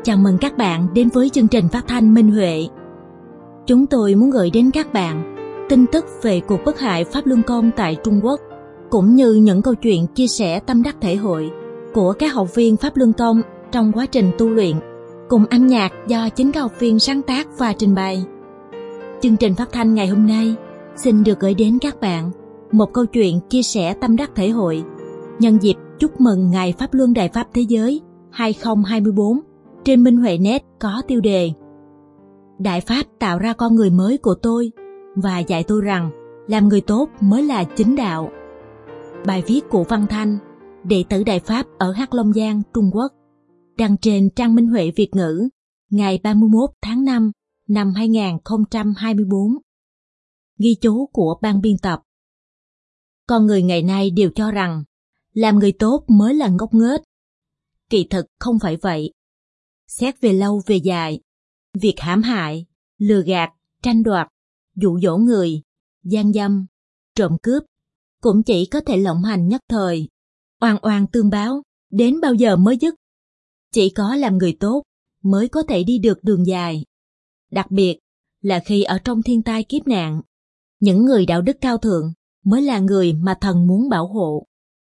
Chào mừng các bạn đến với chương trình phát thanh Minh Huệ. Chúng tôi muốn gửi đến các bạn tin tức về cuộc bức hại Pháp Luân Công tại Trung Quốc, cũng như những câu chuyện chia sẻ tâm đắc thể hội của các học viên Pháp Luân Công trong quá trình tu luyện, cùng âm nhạc do chính các học viên sáng tác và trình bày. Chương trình phát thanh ngày hôm nay xin được gửi đến các bạn một câu chuyện chia sẻ tâm đắc thể hội nhân dịp chúc mừng Ngày Pháp Luân Đại Pháp Thế Giới 2024 trên Minh Huệ Net có tiêu đề Đại Pháp tạo ra con người mới của tôi và dạy tôi rằng làm người tốt mới là chính đạo. Bài viết của Văn Thanh, đệ tử Đại Pháp ở Hắc Long Giang, Trung Quốc, đăng trên trang Minh Huệ Việt ngữ ngày 31 tháng 5 năm 2024. Ghi chú của ban biên tập. Con người ngày nay đều cho rằng làm người tốt mới là ngốc nghếch. Kỳ thực không phải vậy. Xét về lâu về dài, việc hãm hại, lừa gạt, tranh đoạt, dụ dỗ người, gian dâm, trộm cướp cũng chỉ có thể lộng hành nhất thời, oan oan tương báo, đến bao giờ mới dứt. Chỉ có làm người tốt mới có thể đi được đường dài. Đặc biệt là khi ở trong thiên tai kiếp nạn, những người đạo đức cao thượng mới là người mà thần muốn bảo hộ.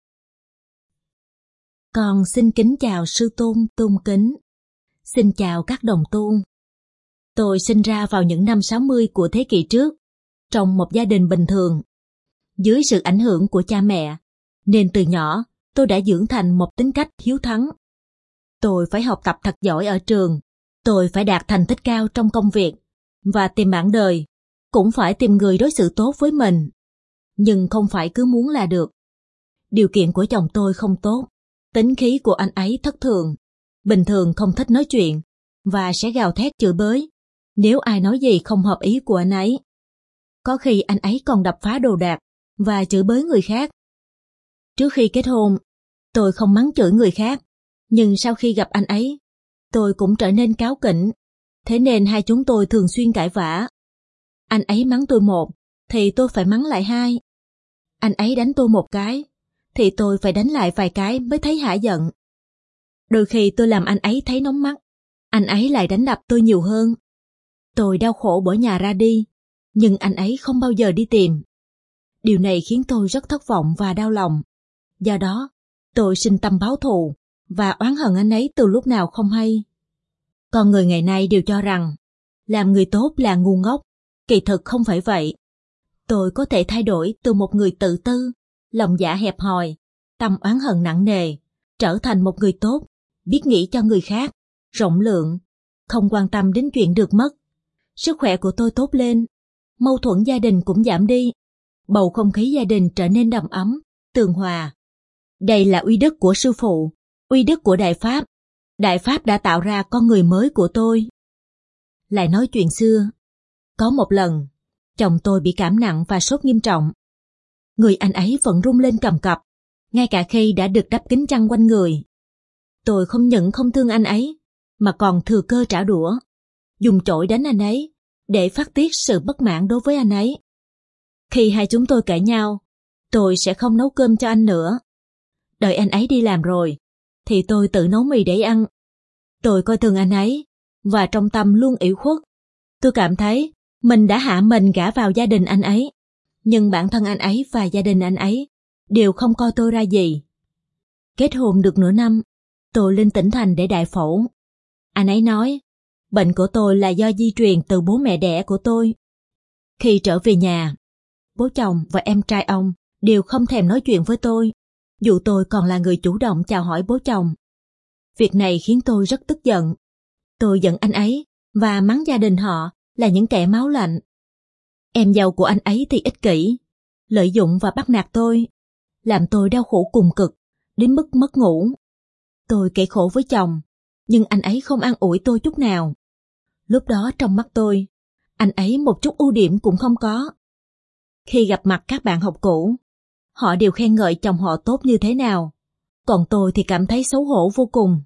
Con xin kính chào sư tôn tôn kính. Xin chào các đồng tu. Tôi sinh ra vào những năm 60 của thế kỷ trước, trong một gia đình bình thường. Dưới sự ảnh hưởng của cha mẹ, nên từ nhỏ tôi đã dưỡng thành một tính cách hiếu thắng. Tôi phải học tập thật giỏi ở trường, tôi phải đạt thành tích cao trong công việc, và tìm bạn đời, cũng phải tìm người đối xử tốt với mình. Nhưng không phải cứ muốn là được. Điều kiện của chồng tôi không tốt, tính khí của anh ấy thất thường, bình thường không thích nói chuyện, và sẽ gào thét chửi bới nếu ai nói gì không hợp ý của anh ấy. Có khi anh ấy còn đập phá đồ đạc và chửi bới người khác. Trước khi kết hôn, tôi không mắng chửi người khác, nhưng sau khi gặp anh ấy, tôi cũng trở nên cáu kỉnh, thế nên hai chúng tôi thường xuyên cãi vã. Anh ấy mắng tôi một, thì tôi phải mắng lại hai. Anh ấy đánh tôi một cái, thì tôi phải đánh lại vài cái mới thấy hả giận. Đôi khi tôi làm anh ấy thấy nóng mắt, anh ấy lại đánh đập tôi nhiều hơn. Tôi đau khổ bỏ nhà ra đi, nhưng anh ấy không bao giờ đi tìm. Điều này khiến tôi rất thất vọng và đau lòng. Do đó, tôi sinh tâm báo thù và oán hận anh ấy từ lúc nào không hay. Con người ngày nay đều cho rằng làm người tốt là ngu ngốc. Kỳ thực không phải vậy. Tôi có thể thay đổi từ một người tự tư, lòng dạ hẹp hòi, tâm oán hận nặng nề, trở thành một người tốt, biết nghĩ cho người khác, rộng lượng, không quan tâm đến chuyện được mất. Sức khỏe của tôi tốt lên, mâu thuẫn gia đình cũng giảm đi, bầu không khí gia đình trở nên đầm ấm, tường hòa. Đây là uy đức của sư phụ, uy đức của Đại Pháp. Đại Pháp đã tạo ra con người mới của tôi. Lại nói chuyện xưa. Có một lần, chồng tôi bị cảm nặng và sốt nghiêm trọng. Người anh ấy vẫn run lên cầm cập, ngay cả khi đã được đắp kính chăn quanh người. Tôi không những không thương anh ấy, mà còn thừa cơ trả đũa, dùng chổi đánh anh ấy, để phát tiết sự bất mãn đối với anh ấy. Khi hai chúng tôi cãi nhau, tôi sẽ không nấu cơm cho anh nữa. Đợi anh ấy đi làm rồi, thì tôi tự nấu mì để ăn. Tôi coi thường anh ấy, và trong tâm luôn ủy khuất. Tôi cảm thấy mình đã hạ mình gả vào gia đình anh ấy, nhưng bản thân anh ấy và gia đình anh ấy đều không coi tôi ra gì. Kết hôn được nửa năm, tôi lên tỉnh thành để đại phẫu. Anh ấy nói, bệnh của tôi là do di truyền từ bố mẹ đẻ của tôi. Khi trở về nhà, bố chồng và em trai ông đều không thèm nói chuyện với tôi, dù tôi còn là người chủ động chào hỏi bố chồng. Việc này khiến tôi rất tức giận. Tôi giận anh ấy và mắng gia đình họ là những kẻ máu lạnh. Em dâu của anh ấy thì ích kỷ, lợi dụng và bắt nạt tôi, làm tôi đau khổ cùng cực, đến mức mất ngủ. Tôi kể khổ với chồng, nhưng anh ấy không an ủi tôi chút nào. Lúc đó trong mắt tôi, anh ấy một chút ưu điểm cũng không có. Khi gặp mặt các bạn học cũ, họ đều khen ngợi chồng họ tốt như thế nào, còn tôi thì cảm thấy xấu hổ vô cùng.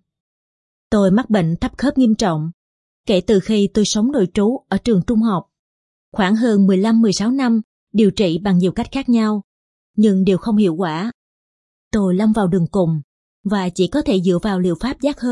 Tôi mắc bệnh thấp khớp nghiêm trọng, kể từ khi tôi sống nội trú ở trường trung học. Khoảng hơn 15-16 năm điều trị bằng nhiều cách khác nhau, nhưng đều không hiệu quả. Tôi lâm vào đường cùng, và chỉ có thể dựa vào liệu pháp giác hơi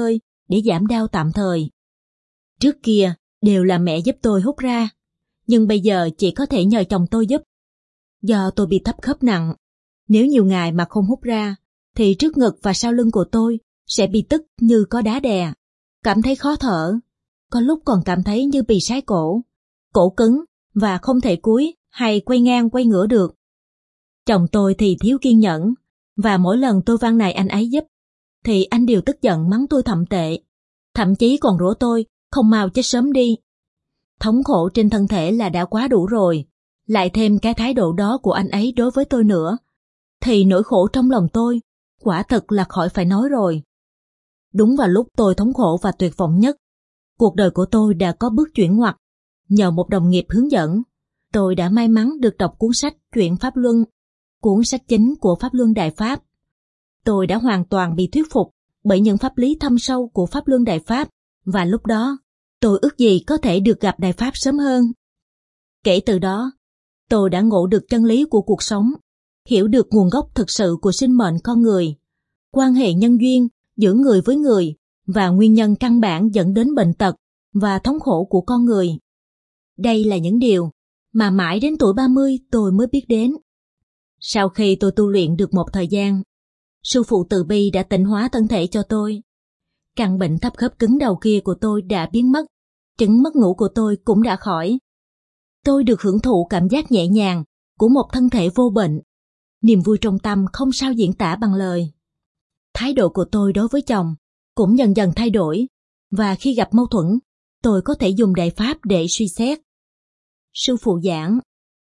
để giảm đau tạm thời. Trước kia đều là mẹ giúp tôi hút ra, nhưng bây giờ chỉ có thể nhờ chồng tôi giúp. Do tôi bị thấp khớp nặng, nếu nhiều ngày mà không hút ra, thì trước ngực và sau lưng của tôi sẽ bị tức như có đá đè, cảm thấy khó thở, có lúc còn cảm thấy như bị sái cổ, cổ cứng và không thể cúi hay quay ngang quay ngửa được. Chồng tôi thì thiếu kiên nhẫn, và mỗi lần tôi van nài anh ấy giúp, thì anh đều tức giận mắng tôi thậm tệ, thậm chí còn rủa tôi không mau chết sớm đi. Thống khổ trên thân thể là đã quá đủ rồi, lại thêm cái thái độ đó của anh ấy đối với tôi nữa, thì nỗi khổ trong lòng tôi quả thực là khỏi phải nói rồi. Đúng vào lúc tôi thống khổ và tuyệt vọng nhất, cuộc đời của tôi đã có bước chuyển ngoặt. Nhờ một đồng nghiệp hướng dẫn, tôi đã may mắn được đọc cuốn sách Chuyện Pháp Luân, cuốn sách chính của Pháp Luân Đại Pháp. Tôi đã hoàn toàn bị thuyết phục bởi những pháp lý thâm sâu của Pháp Luân Đại Pháp, và lúc đó tôi ước gì có thể được gặp Đại Pháp sớm hơn. Kể từ đó, tôi đã ngộ được chân lý của cuộc sống, hiểu được nguồn gốc thực sự của sinh mệnh con người, quan hệ nhân duyên giữa người với người và nguyên nhân căn bản dẫn đến bệnh tật và thống khổ của con người. Đây là những điều mà mãi đến tuổi 30 tôi mới biết đến. Sau khi tôi tu luyện được một thời gian, sư phụ từ bi đã tịnh hóa thân thể cho tôi. Căn bệnh thấp khớp cứng đầu kia của tôi đã biến mất, chứng mất ngủ của tôi cũng đã khỏi. Tôi được hưởng thụ cảm giác nhẹ nhàng của một thân thể vô bệnh. Niềm vui trong tâm không sao diễn tả bằng lời. Thái độ của tôi đối với chồng cũng dần dần thay đổi, và khi gặp mâu thuẫn, tôi có thể dùng đại pháp để suy xét. Sư phụ giảng,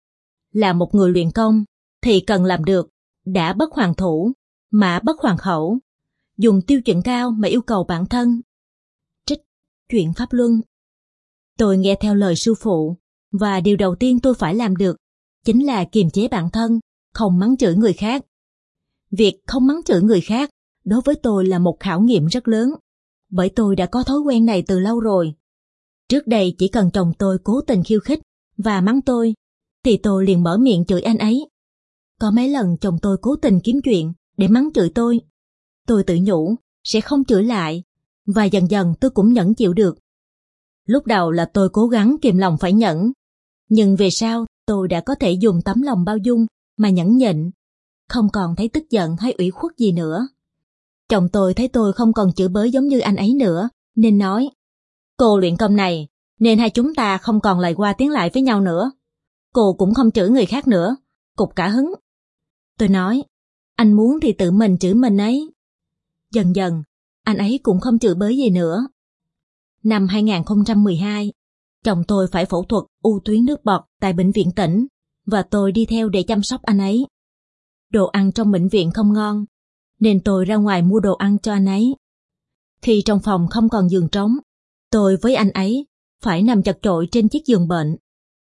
là một người luyện công thì cần làm được đã bất hoàn thủ mà bất hoàn khẩu, dùng tiêu chuẩn cao mà yêu cầu bản thân. Trích Chuyện Pháp Luân. Tôi nghe theo lời sư phụ, và điều đầu tiên tôi phải làm được chính là kiềm chế bản thân, không mắng chửi người khác. Việc không mắng chửi người khác đối với tôi là một khảo nghiệm rất lớn, bởi tôi đã có thói quen này từ lâu rồi. Trước đây chỉ cần chồng tôi cố tình khiêu khích và mắng tôi, thì tôi liền mở miệng chửi anh ấy. Có mấy lần chồng tôi cố tình kiếm chuyện để mắng chửi tôi tự nhủ sẽ không chửi lại, và dần dần tôi cũng nhẫn chịu được. Lúc đầu là tôi cố gắng kìm lòng phải nhẫn, nhưng về sau tôi đã có thể dùng tấm lòng bao dung mà nhẫn nhịn, không còn thấy tức giận hay ủy khuất gì nữa. Chồng tôi thấy tôi không còn chửi bới giống như anh ấy nữa, nên nói, cô luyện công này nên hai chúng ta không còn lời qua tiếng lại với nhau nữa. Cô cũng không chửi người khác nữa, cục cả hứng. Tôi nói, anh muốn thì tự mình chửi mình ấy. Dần dần, anh ấy cũng không chửi bới gì nữa. Năm 2012, chồng tôi phải phẫu thuật u tuyến nước bọt tại bệnh viện tỉnh, và tôi đi theo để chăm sóc anh ấy. Đồ ăn trong bệnh viện không ngon, nên tôi ra ngoài mua đồ ăn cho anh ấy. Khi trong phòng không còn giường trống, tôi với anh ấy phải nằm chật chội trên chiếc giường bệnh.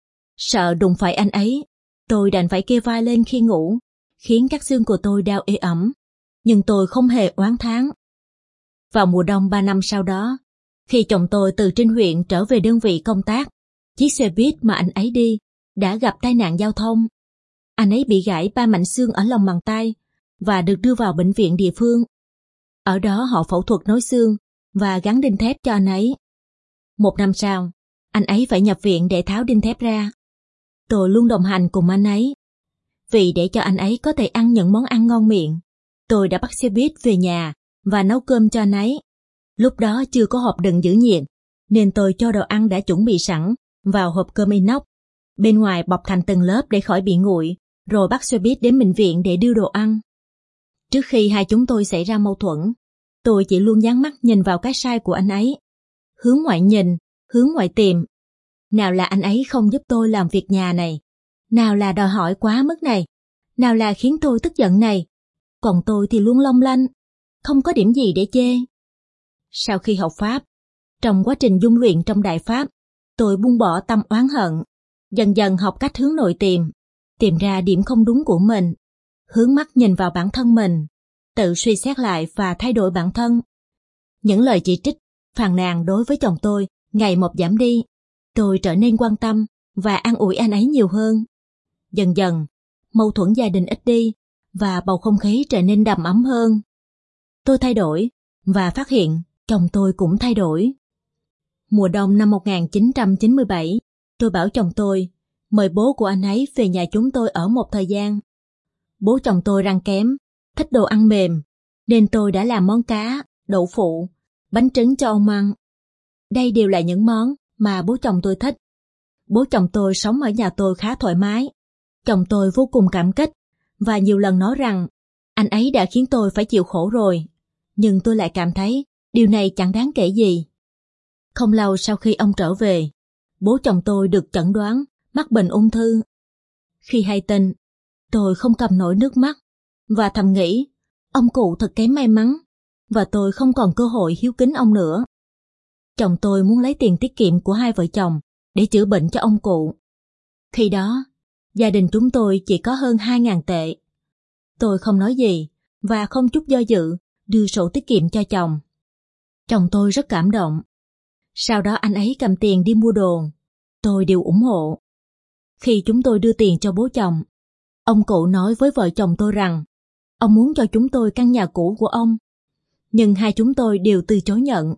Sợ đụng phải anh ấy, tôi đành phải kê vai lên khi ngủ, khiến các xương của tôi đau ê ẩm, nhưng tôi không hề oán thán. Vào mùa đông 3 năm sau đó, khi chồng tôi từ trên huyện trở về đơn vị công tác, chiếc xe buýt mà anh ấy đi đã gặp tai nạn giao thông. Anh ấy bị gãy 3 mảnh xương ở lòng bàn tay và được đưa vào bệnh viện địa phương. Ở đó họ phẫu thuật nối xương và gắn đinh thép cho anh ấy. 1 năm sau, anh ấy phải nhập viện để tháo đinh thép ra. Tôi luôn đồng hành cùng anh ấy. Vì để cho anh ấy có thể ăn những món ăn ngon miệng, tôi đã bắt xe buýt về nhà và nấu cơm cho anh ấy. Lúc đó chưa có hộp đựng giữ nhiệt, nên tôi cho đồ ăn đã chuẩn bị sẵn vào hộp cơm inox, bên ngoài bọc thành từng lớp để khỏi bị nguội, rồi bắt xe buýt đến bệnh viện để đưa đồ ăn. Trước khi hai chúng tôi xảy ra mâu thuẫn, tôi chỉ luôn dán mắt nhìn vào cái sai của anh ấy. Hướng ngoại nhìn, hướng ngoại tìm. Nào là anh ấy không giúp tôi làm việc nhà này, nào là đòi hỏi quá mức này, nào là khiến tôi tức giận này. Còn tôi thì luôn long lanh, không có điểm gì để chê. Sau khi học Pháp, trong quá trình dung luyện trong Đại Pháp, tôi buông bỏ tâm oán hận, dần dần học cách hướng nội tìm ra điểm không đúng của mình, hướng mắt nhìn vào bản thân mình, tự suy xét lại và thay đổi bản thân. Những lời chỉ trích, phàn nàn đối với chồng tôi ngày một giảm đi. Tôi trở nên quan tâm và an ủi anh ấy nhiều hơn. Dần dần, mâu thuẫn gia đình ít đi và bầu không khí trở nên đầm ấm hơn. Tôi thay đổi và phát hiện chồng tôi cũng thay đổi. Mùa đông năm 1997, tôi bảo chồng tôi mời bố của anh ấy về nhà chúng tôi ở một thời gian. Bố chồng tôi răng kém, thích đồ ăn mềm, nên tôi đã làm món cá, đậu phụ, bánh trứng cho ông ăn. Đây đều là những món mà bố chồng tôi thích. Bố chồng tôi sống ở nhà tôi khá thoải mái. Chồng tôi vô cùng cảm kích và nhiều lần nói rằng anh ấy đã khiến tôi phải chịu khổ rồi. Nhưng tôi lại cảm thấy điều này chẳng đáng kể gì. Không lâu sau khi ông trở về, bố chồng tôi được chẩn đoán mắc bệnh ung thư. Khi hay tin, tôi không cầm nổi nước mắt và thầm nghĩ ông cụ thật kém may mắn và tôi không còn cơ hội hiếu kính ông nữa. Chồng tôi muốn lấy tiền tiết kiệm của hai vợ chồng để chữa bệnh cho ông cụ. Khi đó, gia đình chúng tôi chỉ có hơn 2.000 tệ. Tôi không nói gì và không chút do dự đưa sổ tiết kiệm cho chồng. Chồng tôi rất cảm động. Sau đó anh ấy cầm tiền đi mua đồ. Tôi đều ủng hộ. Khi chúng tôi đưa tiền cho bố chồng, ông cụ nói với vợ chồng tôi rằng ông muốn cho chúng tôi căn nhà cũ của ông. Nhưng hai chúng tôi đều từ chối nhận.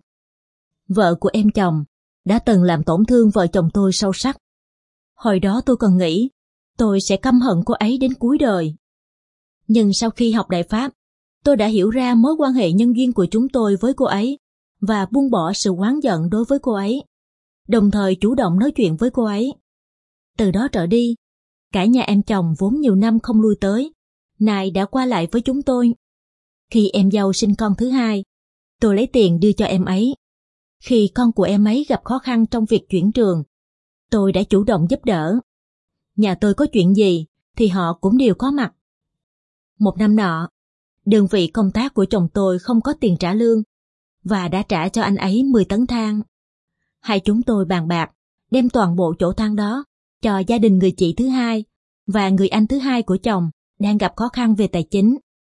Vợ của em chồng đã từng làm tổn thương vợ chồng tôi sâu sắc. Hồi đó tôi còn nghĩ tôi sẽ căm hận cô ấy đến cuối đời. Nhưng sau khi học Đại Pháp, tôi đã hiểu ra mối quan hệ nhân duyên của chúng tôi với cô ấy và buông bỏ sự oán giận đối với cô ấy, đồng thời chủ động nói chuyện với cô ấy. Từ đó trở đi, cả nhà em chồng vốn nhiều năm không lui tới, nay đã qua lại với chúng tôi. Khi em dâu sinh con thứ hai, tôi lấy tiền đưa cho em ấy. Khi con của em ấy gặp khó khăn trong việc chuyển trường, tôi đã chủ động giúp đỡ. Nhà tôi có chuyện gì thì họ cũng đều có mặt. Một năm nọ, đơn vị công tác của chồng tôi không có tiền trả lương và đã trả cho anh ấy 10 tấn than. Hai chúng tôi bàn bạc đem toàn bộ chỗ than đó cho gia đình người chị thứ hai và người anh thứ hai của chồng đang gặp khó khăn về tài chính.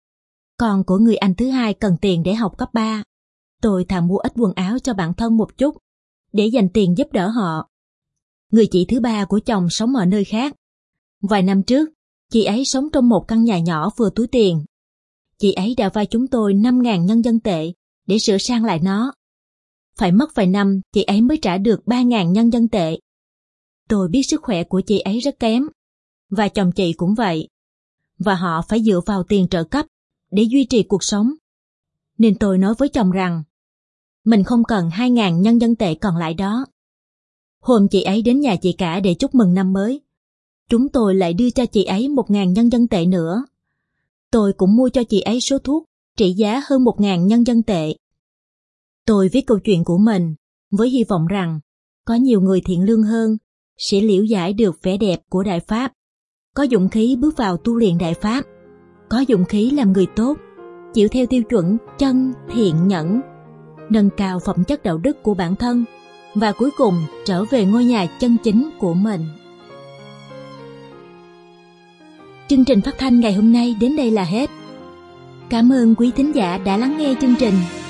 Con của người anh thứ hai cần tiền để học cấp 3. Tôi thà mua ít quần áo cho bản thân một chút để dành tiền giúp đỡ họ. Người chị thứ ba của chồng sống ở nơi khác. Vài năm trước, chị ấy sống trong một căn nhà nhỏ vừa túi tiền. Chị ấy đã vay chúng tôi 5.000 nhân dân tệ để sửa sang lại nó. Phải mất vài năm chị ấy mới trả được 3.000 nhân dân tệ. Tôi biết sức khỏe của chị ấy rất kém, và chồng chị cũng vậy. Và họ phải dựa vào tiền trợ cấp để duy trì cuộc sống. Nên tôi nói với chồng rằng, mình không cần 2.000 nhân dân tệ còn lại đó. Hôm chị ấy đến nhà chị cả để chúc mừng năm mới, chúng tôi lại đưa cho chị ấy 1.000 nhân dân tệ nữa. Tôi cũng mua cho chị ấy số thuốc trị giá hơn 1.000 nhân dân tệ. Tôi viết câu chuyện của mình với hy vọng rằng có nhiều người thiện lương hơn sẽ liễu giải được vẻ đẹp của Đại Pháp, có dũng khí bước vào tu luyện Đại Pháp, có dũng khí làm người tốt, chịu theo tiêu chuẩn chân, thiện, nhẫn, nâng cao phẩm chất đạo đức của bản thân và cuối cùng trở về ngôi nhà chân chính của mình. Chương trình phát thanh ngày hôm nay đến đây là hết. Cảm ơn quý thính giả đã lắng nghe chương trình.